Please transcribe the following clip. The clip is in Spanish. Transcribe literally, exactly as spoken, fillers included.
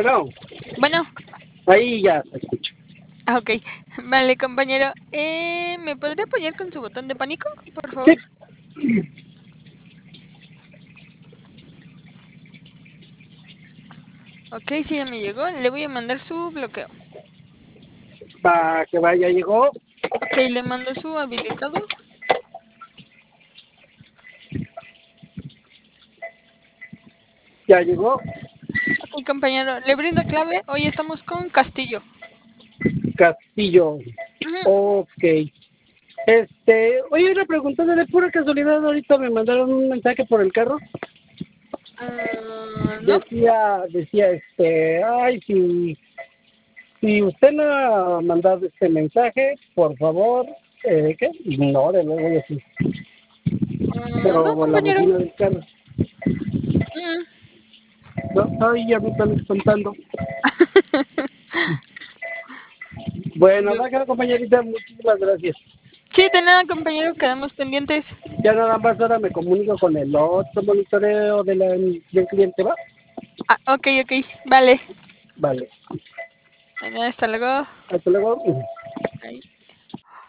Bueno, Bueno, ahí ya se escucha. ah, ok. Vale, compañero. Eh, ¿me podría apoyar con su botón de pánico, por Sí, favor? Ok, sí, ya me llegó. Le voy a mandar su bloqueo. para que vaya, llegó. Ok, le mando su habilitado. Ya llegó. Ok, compañero, le brindo clave. Hoy estamos con Castillo. Castillo. Ujú. Ok. Este, oye, una pregunta de pura casualidad, ahorita me mandaron un mensaje por el carro. Ah, ¿no? Decía, decía, este, ay, si, si usted no ha mandado este mensaje, por favor, eh, ¿qué? Ignórelo, voy a decir. Ah, no, Pero la compañero. bocina del carro. Mm. No, ay, ya me están espantando. Bueno, Yo- va, compañerita, muchísimas gracias. Sí, de nada, compañero, quedamos pendientes. Ya nada más ahora me comunico con el otro monitoreo de la, del cliente, ¿va? Ah, ok, ok. Vale. Vale. De nada, hasta luego. Hasta luego.